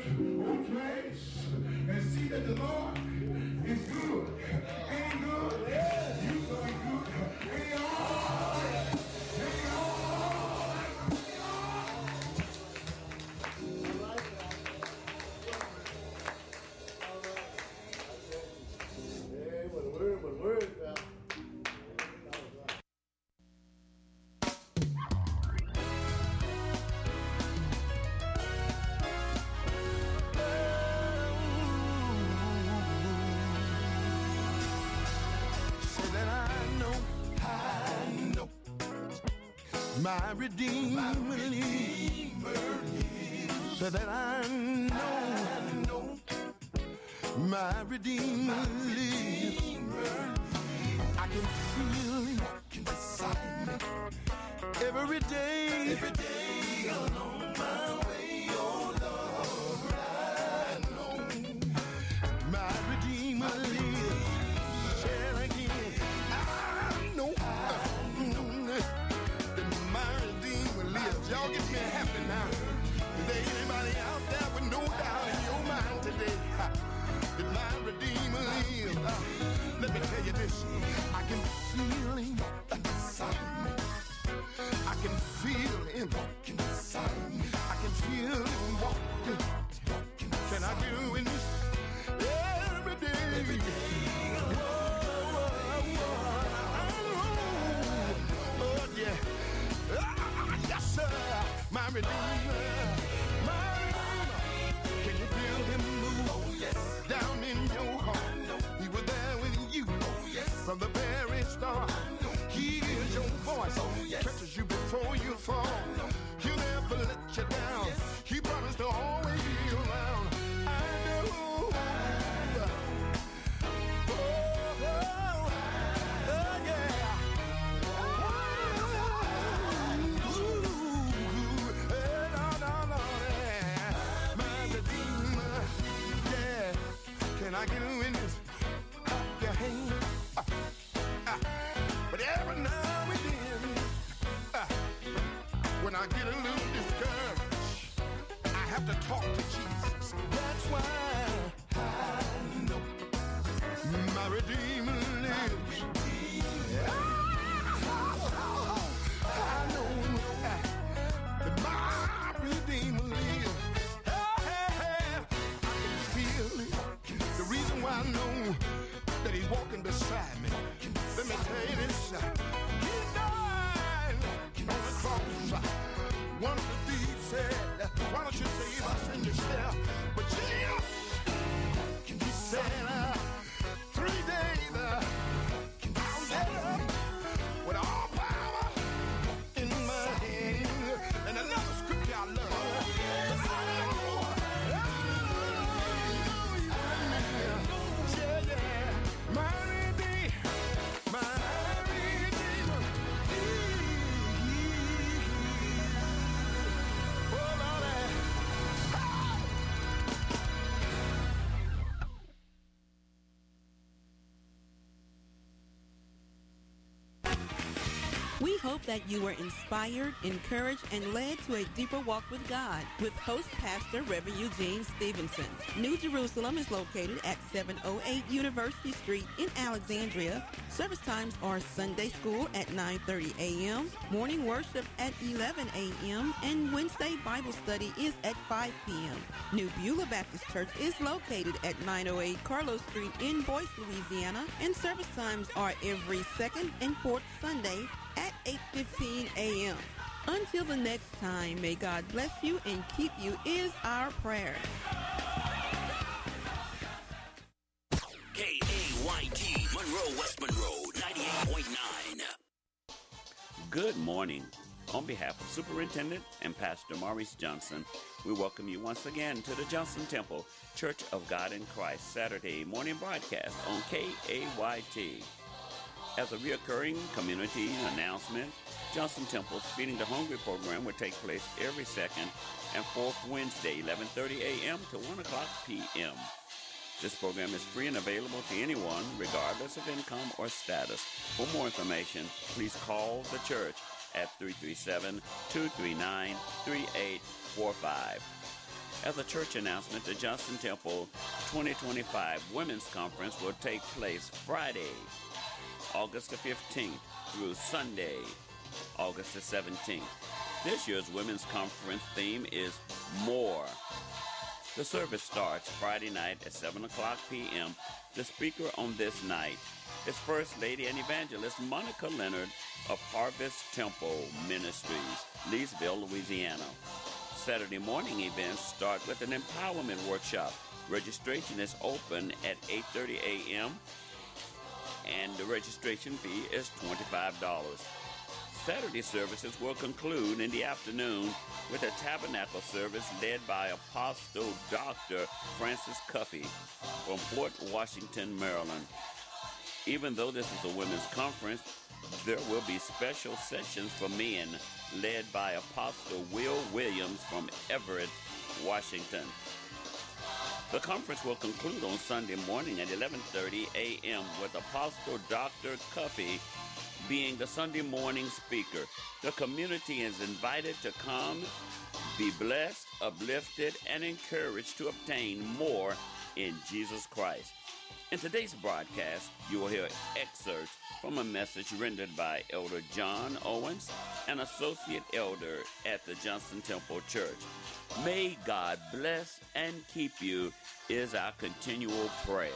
Okay, and see that the Lord is good. Ain't good? You going good? Ain't all? Ain't all? Hey, what a word, pal. My Redeemer lives, so that I know my Redeemer lives. I can feel Him walking beside me every day along my way. Oh Lord, I know my Redeemer lives. Share again, I know. Y'all get me happy now. Is there anybody out there with no doubt in your mind today that my Redeemer lives? Let me tell you this. I can feel Him inside me. I can feel Him walking beside me. I can feel Him walking. Can I do it every day? Every day. Oh yeah. Yes, sir, my Redeemer, my Redeemer. Can you feel Him move? Oh, yes. Down in your heart. He was there with you. Oh, yes. From the very start. He hears your voice. Oh, yes. Catches you before you fall. He'll never let you down. Yes. He promised to always be around. I know. Can I get a witness? Clap your hands. But every now and then, when I get a little discouraged, I have to talk to Jesus. That's why I know my Redeemer lives. I know that my Redeemer lives. I can feel it. The reason why I know that He's walking beside me, let me tell you this, He died on the cross. One of the thieves said, why don't you save us and yourself? But Jesus, He said, 3 days, I'll get up with all power in my hand. And another scripture I love. We hope that you were inspired, encouraged, and led to a deeper walk with God with host pastor Reverend Eugene Stevenson. New Jerusalem is located at 708 University Street in Alexandria. Service times are Sunday school at 9:30 a.m., morning worship at 11 a.m., and Wednesday Bible study is at 5 p.m. New Beulah Baptist Church is located at 908 Carlos Street in Boyce, Louisiana, and service times are every second and fourth Sunday at 8:15 a.m. Until the next time, may God bless you and keep you is our prayer. KAYT, Monroe, West Monroe, 98.9. Good morning. On behalf of Superintendent and Pastor Maurice Johnson, we welcome you once again to the Johnson Temple Church of God in Christ Saturday morning broadcast on KAYT. As a reoccurring community announcement, Johnson Temple's Feeding the Hungry program will take place every second and fourth Wednesday, 11:30 a.m. to 1 o'clock p.m. This program is free and available to anyone, regardless of income or status. For more information, please call the church at 337-239-3845. As a church announcement, the Johnson Temple 2025 Women's Conference will take place Friday, August the 15th through Sunday, August the 17th. This year's Women's Conference theme is More. The service starts Friday night at 7 o'clock p.m. The speaker on this night is First Lady and Evangelist Monica Leonard of Harvest Temple Ministries, Leesville, Louisiana. Saturday morning events start with an empowerment workshop. Registration is open at 8:30 a.m. and the registration fee is $25. Saturday services will conclude in the afternoon with a tabernacle service led by Apostle Dr. Francis Cuffey from Fort Washington, Maryland. Even though this is a women's conference, there will be special sessions for men led by Apostle Will Williams from Everett, Washington. The conference will conclude on Sunday morning at 11:30 a.m. with Apostle Dr. Cuffey being the Sunday morning speaker. The community is invited to come, be blessed, uplifted, and encouraged to obtain more in Jesus Christ. In today's broadcast, you will hear excerpts from a message rendered by Elder John Owens, an associate elder at the Johnson Temple Church. May God bless and keep you is our continual prayer.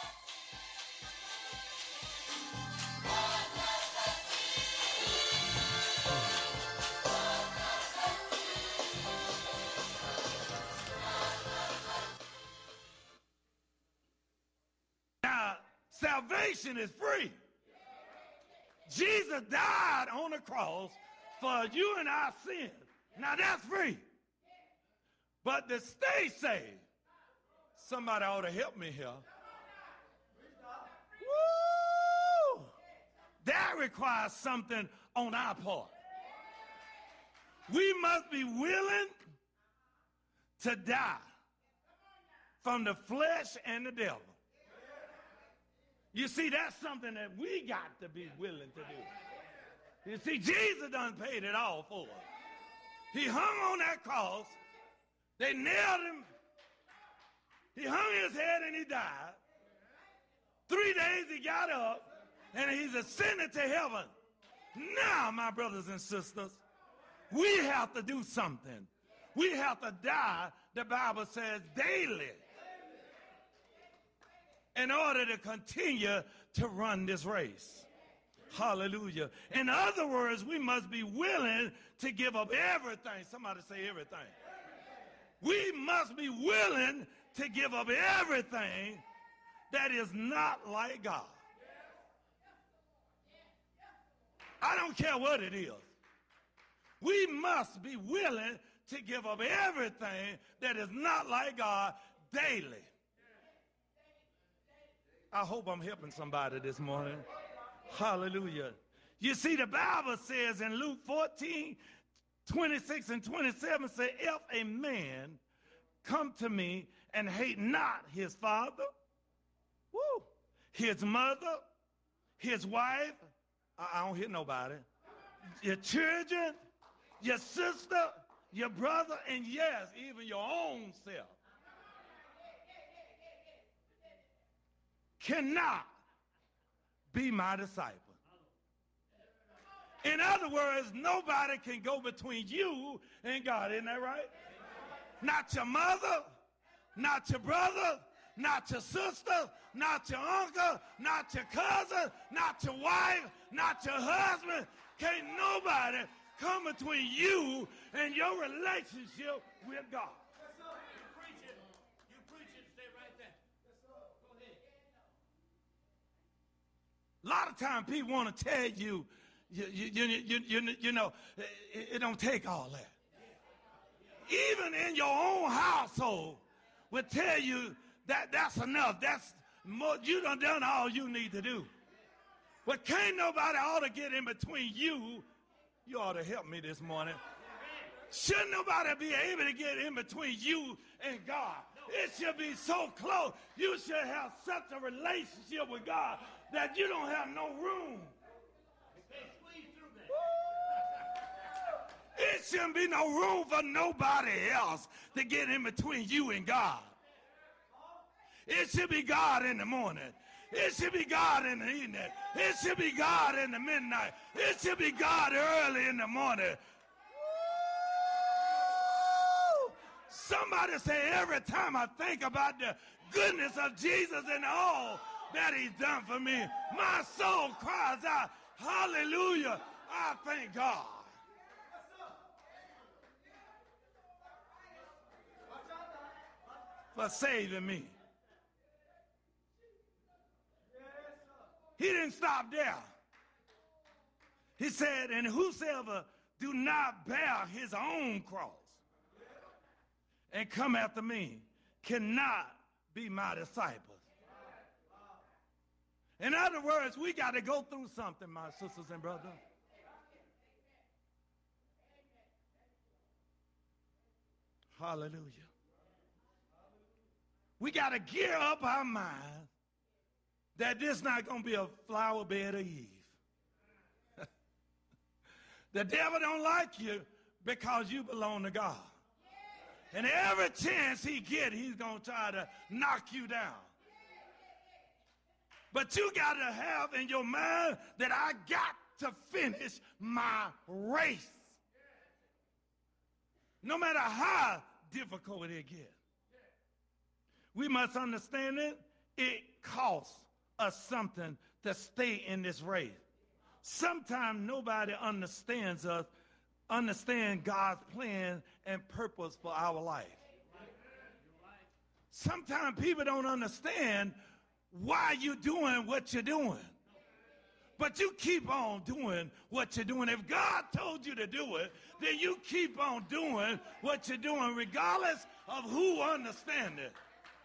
Now, salvation is free. Jesus died on the cross for you and our sins. Now that's free. But to stay saved, somebody ought to help me here. Woo! That requires something on our part. We must be willing to die from the flesh and the devil. You see, that's something that we got to be willing to do. You see, Jesus done paid it all for us. He hung on that cross. They nailed him. He hung his head and he died. 3 days he got up and he's ascended to heaven. Now, my brothers and sisters, we have to do something. We have to die, the Bible says, daily, in order to continue to run this race. Hallelujah. In other words, we must be willing to give up everything. Somebody say everything. We must be willing to give up everything that is not like God. I don't care what it is. We must be willing to give up everything that is not like God daily. I hope I'm helping somebody this morning. Hallelujah. You see, the Bible says in Luke 14, 26 and 27, say, if a man come to me and hate not his father, his mother, his wife, I don't hear nobody, your children, your sister, your brother, and yes, even your own self, cannot be my disciple. In other words, nobody can go between you and God. Isn't that right? Not your mother, not your brother, not your sister, not your uncle, not your cousin, not your wife, not your husband. Can't nobody come between you and your relationship with God. A lot of times people want to tell you, you know, it don't take all that. Even in your own household will tell you that that's enough. That's more, you done all you need to do. But can't nobody ought to get in between you. You ought to help me this morning. Shouldn't nobody be able to get in between you and God? It should be so close. You should have such a relationship with God that you don't have no room. It shouldn't be no room for nobody else to get in between you and God. It should be God in the morning. It should be God in the evening. It should be God in the midnight. It should be God early in the morning. Woo! Somebody say, every time I think about the goodness of Jesus and all that he's done for me, my soul cries out, hallelujah, I thank God. For saving me. He didn't stop there. He said, and whosoever do not bear his own cross and come after me cannot be my disciples. In other words, we got to go through something, my sisters and brothers. Hallelujah. We got to gear up our mind that this not going to be a flower bed of Eve. The devil don't like you because you belong to God. And every chance he get, he's going to try to knock you down. But you got to have in your mind that I got to finish my race. No matter how difficult it gets. We must understand it costs us something to stay in this race. Sometimes nobody understands God's plan and purpose for our life. Sometimes people don't understand why you're doing what you're doing. But you keep on doing what you're doing. If God told you to do it, then you keep on doing what you're doing regardless of who understands it.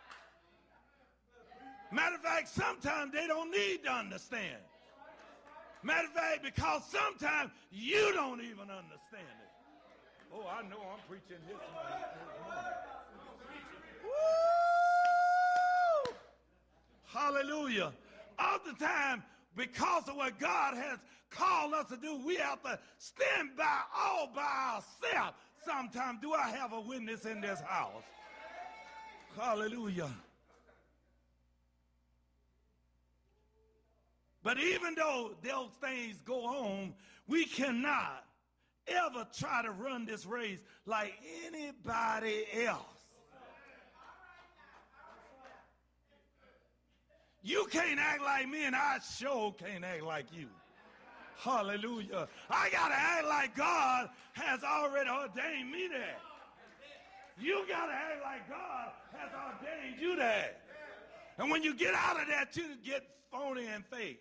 Matter of fact, sometimes they don't need to understand. Matter of fact, because sometimes you don't even understand it. Oh, I know I'm preaching this morning. Woo! Hallelujah. All the time, because of what God has called us to do, we have to stand by all by ourselves. Sometimes, do I have a witness in this house? Hallelujah. But even though those things go on, we cannot ever try to run this race like anybody else. You can't act like me, and I sure can't act like you. Hallelujah. I got to act like God has already ordained me there. You got to act like God has ordained you there. And when you get out of that, you get phony and fake.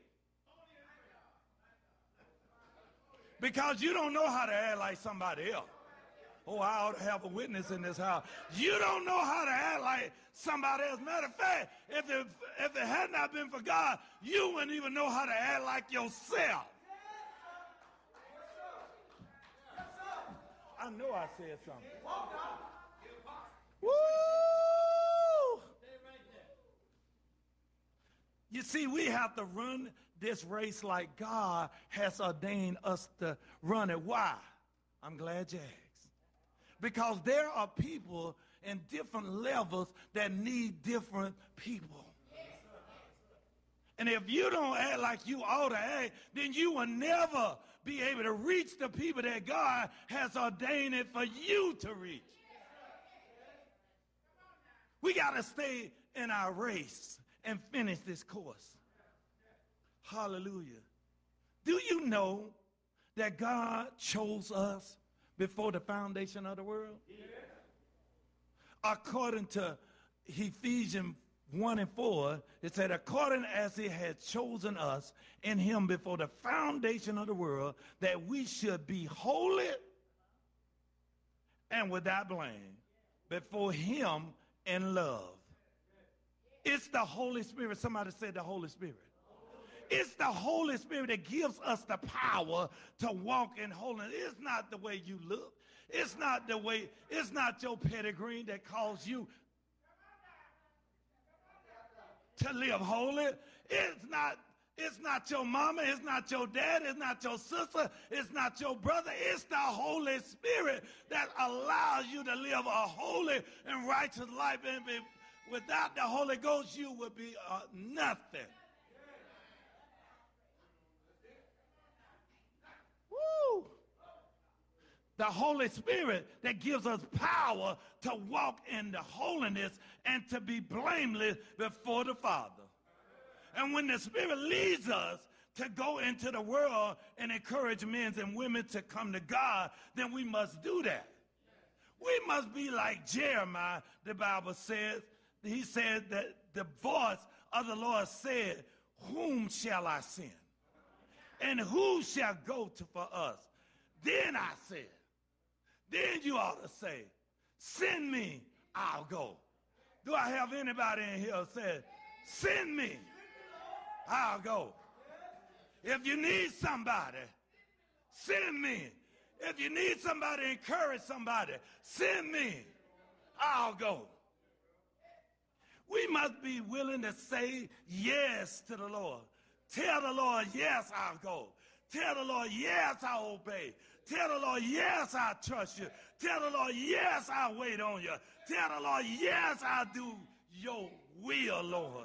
Because you don't know how to act like somebody else. Oh, I ought to have a witness in this house. You don't know how to act like somebody else. Matter of fact, if it had not been for God, you wouldn't even know how to act like yourself. I know I said something. Woo! You see, we have to run this race like God has ordained us to run it. Why? I'm glad you asked. Because there are people in different levels that need different people. And if you don't act like you ought to act, then you will never be able to reach the people that God has ordained it for you to reach. We got to stay in our race and finish this course. Hallelujah. Do you know that God chose us before the foundation of the world? Yeah. According to Ephesians 1:4, it said, according as he had chosen us in him before the foundation of the world, that we should be holy and without blame before him in love. It's the Holy Spirit. Somebody said the Holy Spirit. It's the Holy Spirit that gives us the power to walk in holiness. It's not the way you look. It's not your pedigree that calls you to live holy. It's not your mama, it's not your dad, it's not your sister, it's not your brother. It's the Holy Spirit that allows you to live a holy and righteous life. And without the Holy Ghost, you would be nothing. Woo! The Holy Spirit that gives us power to walk in the holiness and to be blameless before the Father. And when the Spirit leads us to go into the world and encourage men and women to come to God, then we must do that. We must be like Jeremiah, the Bible says. He said that the voice of the Lord said, whom shall I send? And who shall go for us? Then I said, then you ought to say, send me, I'll go. Do I have anybody in here who said, send me, I'll go? If you need somebody, send me. If you need somebody to encourage somebody, send me, I'll go. We must be willing to say yes to the Lord. Tell the Lord, yes, I'll go. Tell the Lord, yes, I'll obey. Tell the Lord, yes, I'll trust you. Tell the Lord, yes, I'll wait on you. Tell the Lord, yes, I'll do your will, Lord.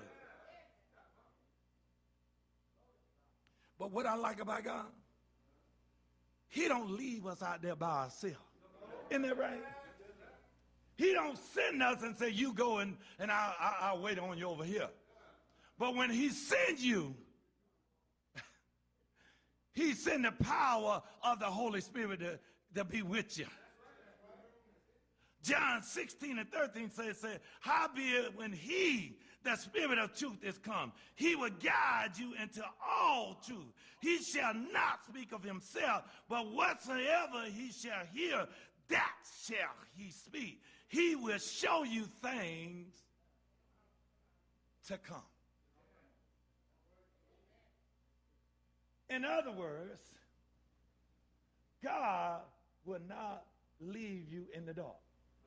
But what I like about God, he don't leave us out there by ourselves. Isn't that right? He don't send us and say, you go and I'll wait on you over here. But when he sends you, he sends the power of the Holy Spirit to be with you. John 16:13 says, howbeit when he, the Spirit of truth, is come, he will guide you into all truth. He shall not speak of himself, but whatsoever he shall hear, that shall he speak. He will show you things to come. In other words, God will not leave you in the dark.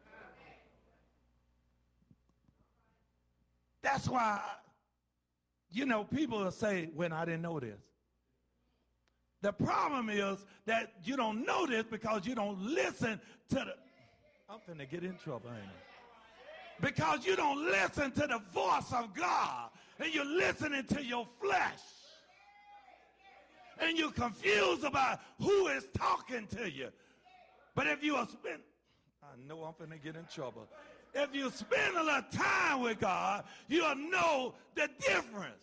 That's why, people will say, when I didn't know this. The problem is that you don't know this because you don't listen to the... I'm finna get in trouble, ain't I? Because you don't listen to the voice of God, and you're listening to your flesh. And you're confused about who is talking to you. But if you spend... I know I'm finna get in trouble. If you spend a little time with God, you'll know the difference.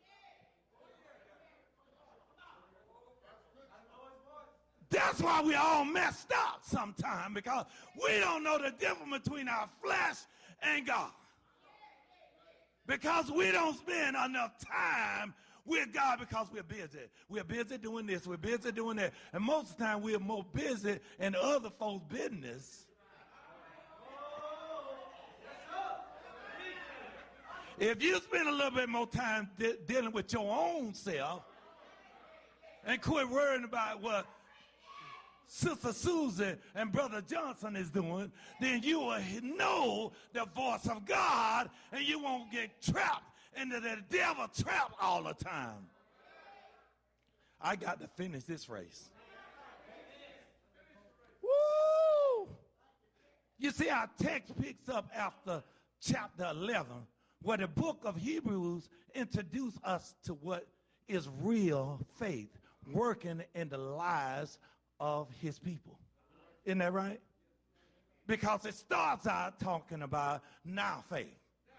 That's why we all messed up sometimes, because we don't know the difference between our flesh and God. Because we don't spend enough time with God because we're busy. We're busy doing this. We're busy doing that. And most of the time we're more busy in other folks' business. If you spend a little bit more time dealing with your own self and quit worrying about what Sister Susan and Brother Johnson is doing, then you will know the voice of God and you won't get trapped into the devil trap all the time. I got to finish this race. Woo! You see, our text picks up after chapter 11, where the book of Hebrews introduces us to what is real faith working in the lives of his people. Isn't that right? Because it starts out talking about now faith.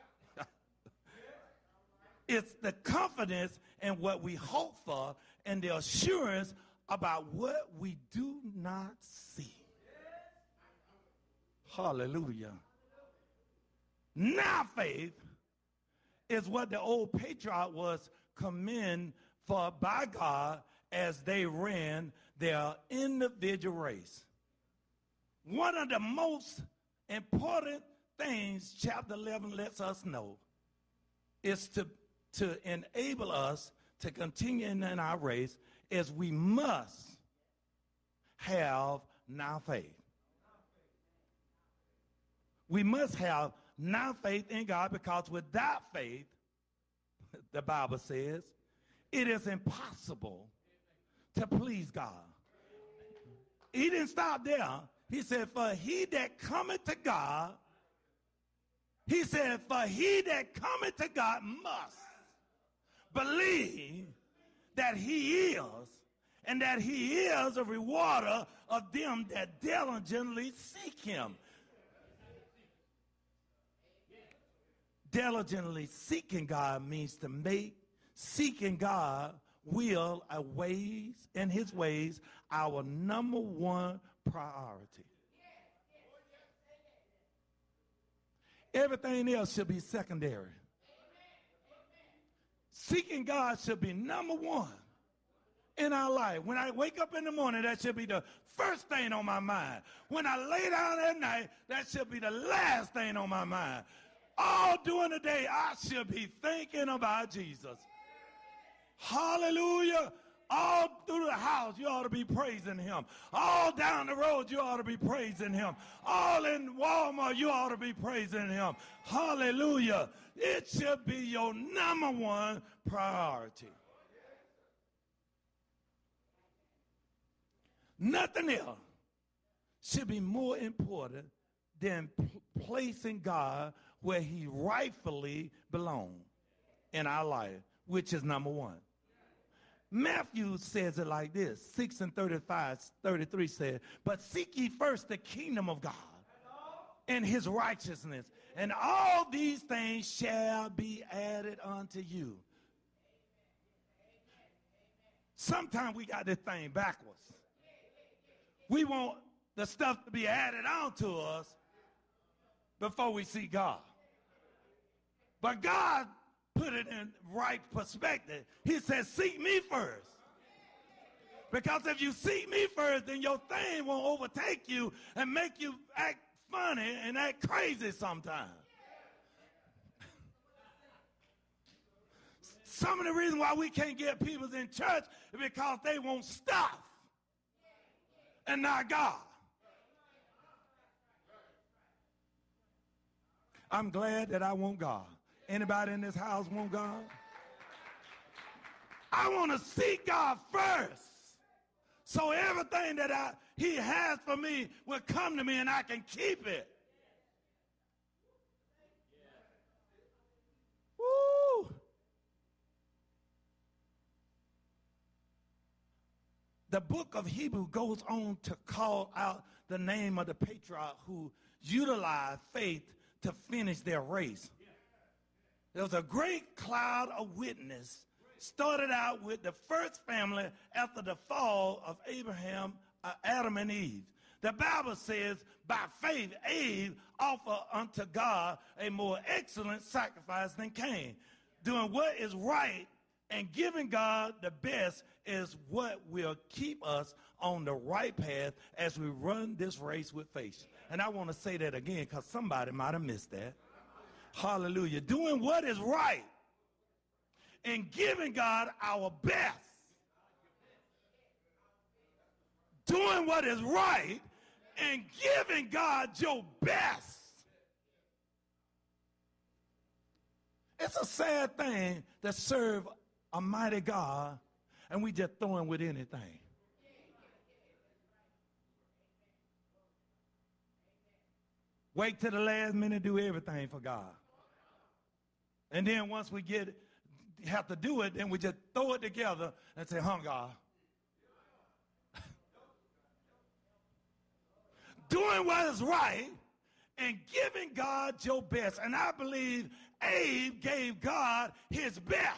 It's the confidence in what we hope for and the assurance about what we do not see. Hallelujah. Now faith is what the old patriarch was commended for by God as they ran their individual race. One of the most important things chapter 11 lets us know is to enable us to continue in our race is we must have now faith. We must have now faith in God, because without faith, the Bible says, it is impossible to please God. He didn't stop there. He said, for he that cometh to God, he said, for he that cometh to God must believe that he is, and that he is a rewarder of them that diligently seek him. Diligently seeking God means to make seeking God will and his ways our number one priority. Everything else should be secondary. Seeking God should be number one in our life. When I wake up in the morning, that should be the first thing on my mind. When I lay down at night, that should be the last thing on my mind. All during the day, I should be thinking about Jesus. Hallelujah. All through the house, you ought to be praising him. All down the road, you ought to be praising him. All in Walmart, you ought to be praising him. Hallelujah. It should be your number one priority. Nothing else should be more important than placing God where he rightfully belongs in our life, which is number one. Matthew says it like this, 6:35-33 says, but seek ye first the kingdom of God and his righteousness, and all these things shall be added unto you. Sometimes we got this thing backwards. We want the stuff to be added on to us before we see God. But God put it in right perspective. He says, seek me first. Because if you seek me first, then your thing won't overtake you and make you act funny and act crazy sometimes. Some of the reasons why we can't get people in church is because they want stuff and not God. I'm glad that I want God. Anybody in this house want God? I want to seek God first. So everything that he has for me will come to me and I can keep it. Woo! The book of Hebrews goes on to call out the name of the patriarch who utilized faith to finish their race. There was a great cloud of witness. Started out with the first family after the fall of Adam and Eve. The Bible says, by faith, Abe offered unto God a more excellent sacrifice than Cain. Doing what is right and giving God the best is what will keep us on the right path as we run this race with faith. And I want to say that again because somebody might have missed that. Hallelujah. Doing what is right and giving God our best. Doing what is right and giving God your best. It's a sad thing to serve a mighty God and we just throw him with anything. Wait till the last minute, do everything for God. And then once we have to do it, then we just throw it together and say, God. Doing what is right and giving God your best. And I believe Abe gave God his best.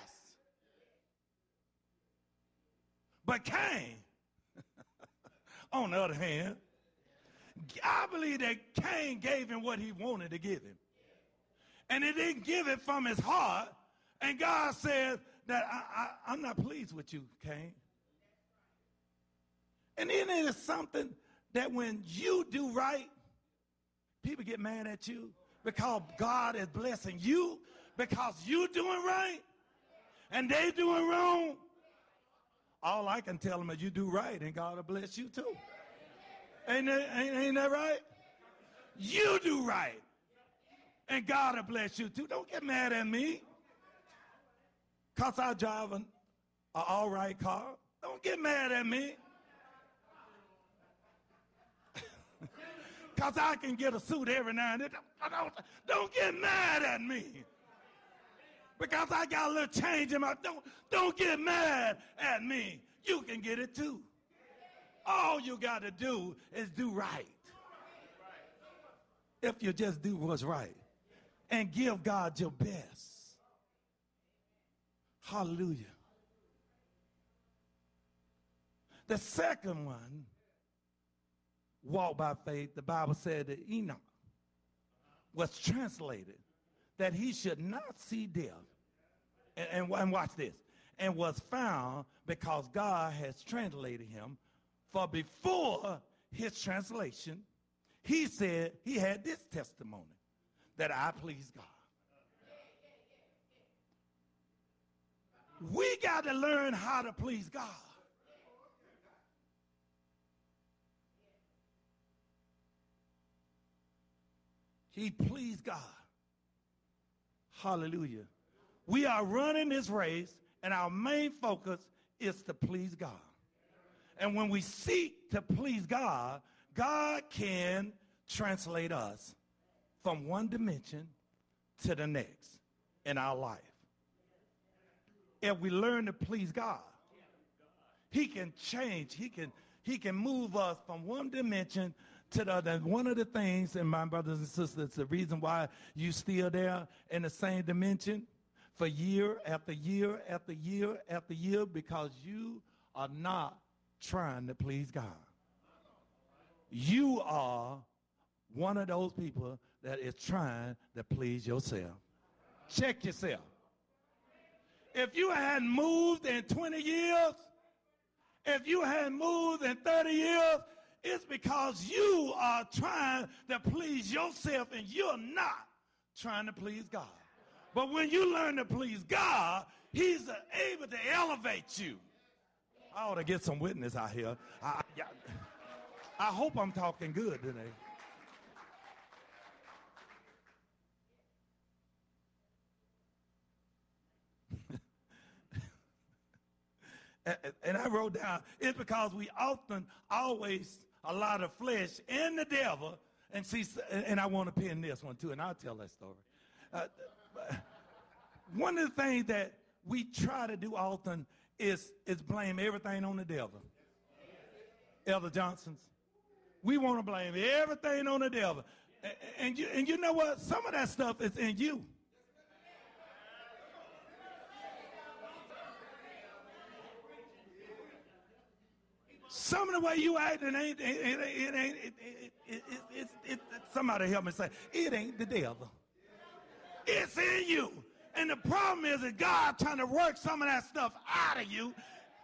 But Cain, on the other hand, I believe that Cain gave him what he wanted to give him. And he didn't give it from his heart. And God said that I'm not pleased with you, Cain. And then it is something that when you do right, people get mad at you because God is blessing you because you doing right and they doing wrong. All I can tell them is you do right and God will bless you too. Ain't that right? You do right and God will bless you too. Don't get mad at me because I drive all right car. Don't get mad at me. Because I can get a suit every now and then. Don't get mad at me. Because I got a little change in my... Don't get mad at me. You can get it too. All you got to do is do right. If you just do what's right. And give God your best. Hallelujah. The second one, walk by faith, the Bible said that Enoch was translated that he should not see death. And watch this. And was found because God has translated him. For before his translation, he said he had this testimony, that I please God. We got to learn how to please God. He pleased God. Hallelujah. We are running this race, and our main focus is to please God. And when we seek to please God, God can translate us from one dimension to the next in our life. If we learn to please God, he can change. He can move us from one dimension to the other. And one of the things, and my brothers and sisters, the reason why you still there in the same dimension for year after year after year after year, because you are not trying to please God. You are one of those people that is trying to please yourself. Check yourself. If you hadn't moved in 20 years, if you hadn't moved in 30 years, it's because you are trying to please yourself and you're not trying to please God. But when you learn to please God, he's able to elevate you. I ought to get some witness out here. I hope I'm talking good today. And I wrote down, it's because we often always allow the flesh and the devil, and see, and I want to pin this one too, and I'll tell that story. One of the things that we try to do often is blame everything on the devil. Elder Johnson's. We want to blame everything on the devil. And you know what? Some of that stuff is in you. Some of the way you acting somebody help me say, it ain't the devil. It's in you. And the problem is that God trying to work some of that stuff out of you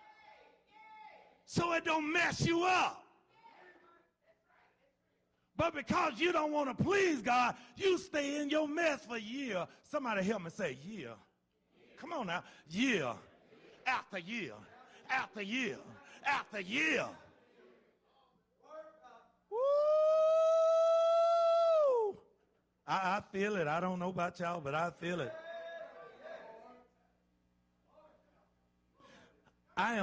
so it don't mess you up. But because you don't want to please God, you stay in your mess for year. Somebody help me say year. Come on now. Year after year after year after year. Woo! I feel it. I don't know about y'all, but I feel it. I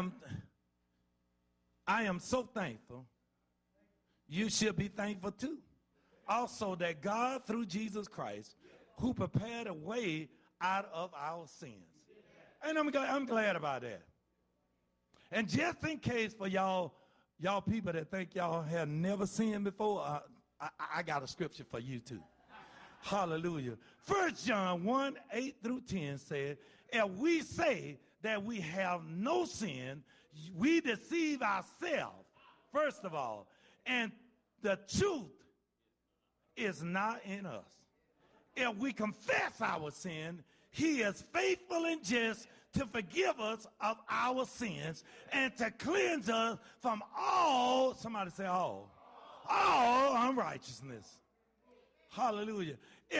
am so thankful. You should be thankful too. Also that God, through Jesus Christ, who prepared a way out of our sins. And I'm glad about that. And just in case for y'all people that think y'all have never sinned before, I got a scripture for you too. Hallelujah. 1 John 1, 8 through 10 said, if we say that we have no sin, we deceive ourselves, first of all, and the truth is not in us. If we confess our sin, he is faithful and just to forgive us of our sins and to cleanse us from all, somebody say all unrighteousness. Hallelujah.